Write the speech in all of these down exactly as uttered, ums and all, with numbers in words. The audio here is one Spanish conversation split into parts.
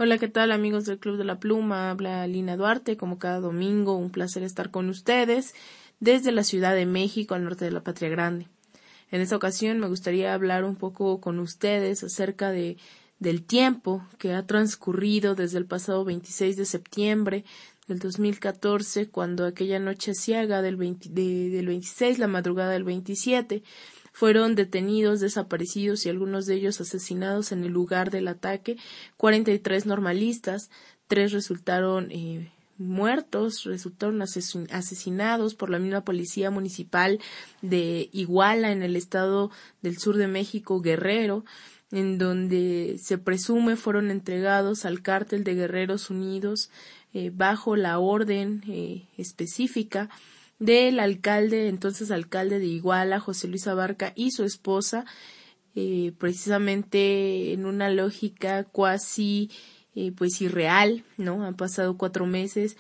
Hola, ¿qué tal amigos del Club de la Pluma? Habla Lina Duarte, como cada domingo, un placer estar con ustedes desde la Ciudad de México, al norte de la Patria Grande. En esta ocasión me gustaría hablar un poco con ustedes acerca de del tiempo que ha transcurrido desde el pasado veintiséis de septiembre del dos mil catorce, cuando aquella noche ciega del, veinte, de, del veintiséis, la madrugada del veintisiete, fueron detenidos, desaparecidos y algunos de ellos asesinados en el lugar del ataque cuarenta y tres normalistas. Tres resultaron eh, muertos, resultaron asesin- asesinados por la misma policía municipal de Iguala, en el estado del sur de México, Guerrero, en donde se presume fueron entregados al cártel de Guerreros Unidos eh, bajo la orden eh, específica del alcalde, entonces alcalde de Iguala, José Luis Abarca, y su esposa, eh, precisamente en una lógica cuasi eh, pues irreal, ¿no? Han pasado cuatro meses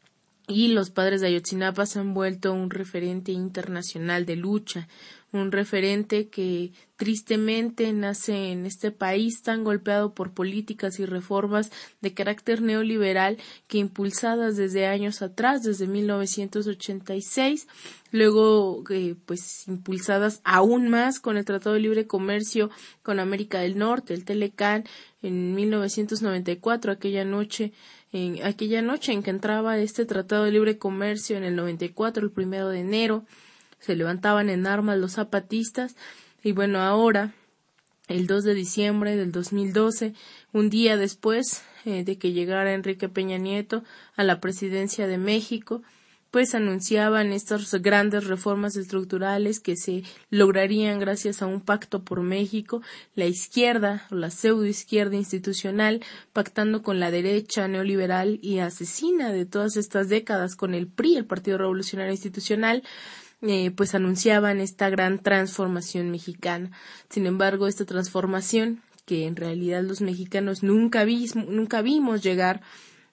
y los padres de Ayotzinapa se han vuelto un referente internacional de lucha, un referente que tristemente nace en este país tan golpeado por políticas y reformas de carácter neoliberal que, impulsadas desde años atrás, desde mil novecientos ochenta y seis, luego eh, pues impulsadas aún más con el Tratado de Libre Comercio con América del Norte, el Telecán, en mil novecientos noventa y cuatro, aquella noche en aquella noche en que entraba este Tratado de Libre Comercio en el noventa y cuatro, el primero de enero, se levantaban en armas los zapatistas. Y bueno, ahora, el dos de diciembre del dos mil doce, un día después eh, de que llegara Enrique Peña Nieto a la presidencia de México, pues anunciaban estas grandes reformas estructurales que se lograrían gracias a un pacto por México, la izquierda o la pseudoizquierda institucional pactando con la derecha neoliberal y asesina de todas estas décadas con el P R I, el Partido Revolucionario Institucional. Eh, pues anunciaban esta gran transformación mexicana. Sin embargo, esta transformación, que en realidad los mexicanos nunca, vis, nunca vimos llegar,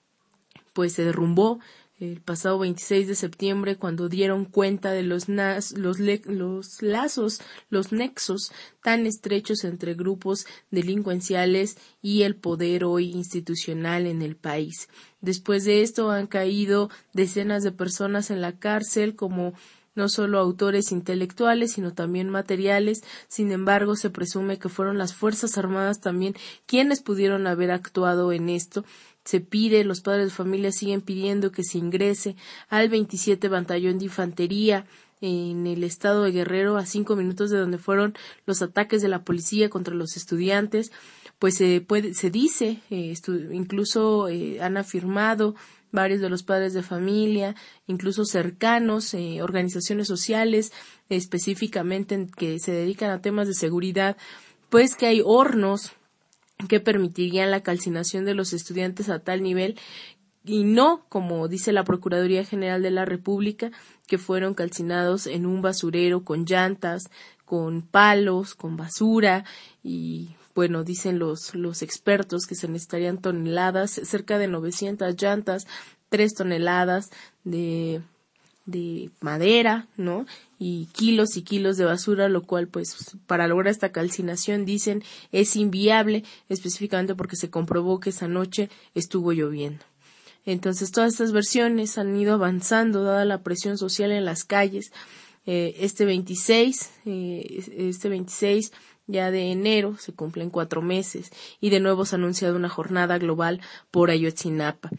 pues se derrumbó el pasado veintiséis de septiembre, cuando dieron cuenta de los, nas, los, le, los lazos, los nexos tan estrechos entre grupos delincuenciales y el poder hoy institucional en el país. Después de esto han caído decenas de personas en la cárcel, como no solo autores intelectuales, sino también materiales. Sin embargo, se presume que fueron las Fuerzas Armadas también quienes pudieron haber actuado en esto. Se pide, los padres de familia siguen pidiendo que se ingrese al veintisiete Batallón de Infantería en el estado de Guerrero, a cinco minutos de donde fueron los ataques de la policía contra los estudiantes. Pues se puede, se dice, eh, estu- incluso eh, han afirmado varios de los padres de familia, incluso cercanos, eh, organizaciones sociales, eh, específicamente en que se dedican a temas de seguridad, pues que hay hornos que permitirían la calcinación de los estudiantes a tal nivel, y no, como dice la Procuraduría General de la República, que fueron calcinados en un basurero con llantas, con palos, con basura, y bueno, dicen los, los expertos que se necesitarían toneladas, cerca de novecientas llantas, tres toneladas de de madera, ¿no? Y kilos y kilos de basura, lo cual, pues, para lograr esta calcinación, dicen, es inviable, específicamente porque se comprobó que esa noche estuvo lloviendo. Entonces, todas estas versiones han ido avanzando, dada la presión social en las calles. Eh, este veintiséis, eh, este veintiséis ya de enero, se cumplen cuatro meses, y de nuevo se ha anunciado una jornada global por Ayotzinapa.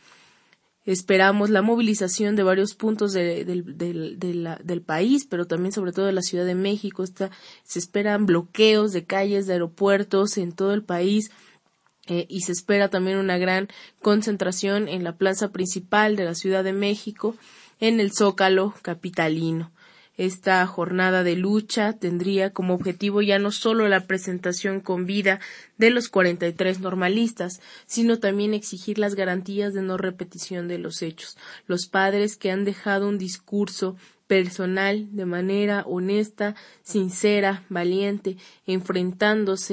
Esperamos la movilización de varios puntos de, de, de, de la, del país, pero también sobre todo de la Ciudad de México. Está, se esperan bloqueos de calles, de aeropuertos en todo el país, eh, y se espera también una gran concentración en la plaza principal de la Ciudad de México, en el Zócalo capitalino. Esta jornada de lucha tendría como objetivo ya no solo la presentación con vida de los cuarenta y tres normalistas, sino también exigir las garantías de no repetición de los hechos. Los padres que han dejado un discurso personal de manera honesta, sincera, valiente, enfrentándose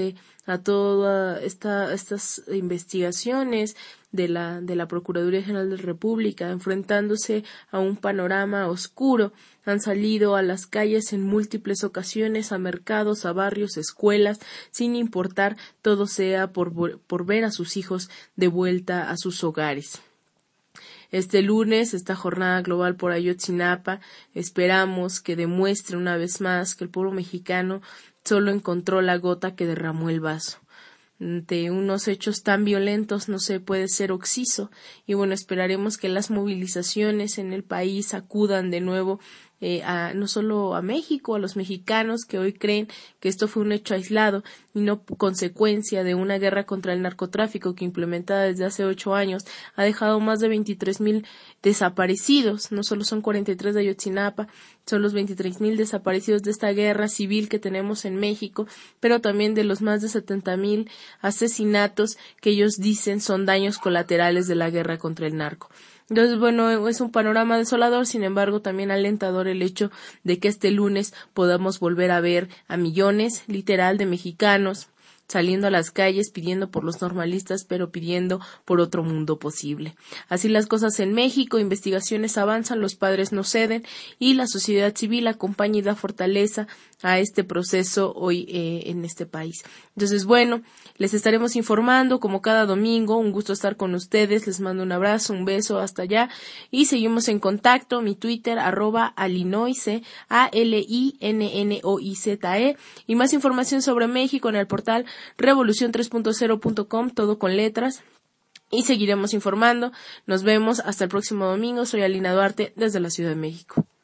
a todas esta, estas investigaciones de la, de la Procuraduría General de la República, enfrentándose a un panorama oscuro. Han salido a las calles en múltiples ocasiones, a mercados, a barrios, escuelas, sin importar, todo sea por, por ver a sus hijos de vuelta a sus hogares. Este lunes, esta jornada global por Ayotzinapa, esperamos que demuestre una vez más que el pueblo mexicano solo encontró la gota que derramó el vaso. Ante unos hechos tan violentos no se puede ser oxiso, y bueno, esperaremos que las movilizaciones en el país acudan de nuevo eh, a, no solo a México, a los mexicanos que hoy creen que esto fue un hecho aislado y no consecuencia de una guerra contra el narcotráfico que, implementada desde hace ocho años, ha dejado más de veintitrés mil desaparecidos. No solo son cuarenta y tres de Ayotzinapa, son los veintitrés mil desaparecidos de esta guerra civil que tenemos en México, pero también de los más de setenta mil asesinatos que ellos dicen son daños colaterales de la guerra contra el narco. Entonces, bueno, es un panorama desolador, sin embargo, también alentador el hecho de que este lunes podamos volver a ver a millones, literal, de mexicanos saliendo a las calles pidiendo por los normalistas, pero pidiendo por otro mundo posible. Así las cosas en México, investigaciones avanzan, los padres no ceden y la sociedad civil acompaña y da fortaleza a este proceso hoy eh, en este país. Entonces, bueno, les estaremos informando como cada domingo. Un gusto estar con ustedes. Les mando un abrazo, un beso hasta allá y seguimos en contacto. Mi Twitter, arroba alinoice, A L I N N O I Z E, y más información sobre México en el portal revolución tres punto cero punto com, todo con letras, y seguiremos informando. Nos vemos hasta el próximo domingo. Soy Alina Duarte desde la Ciudad de México.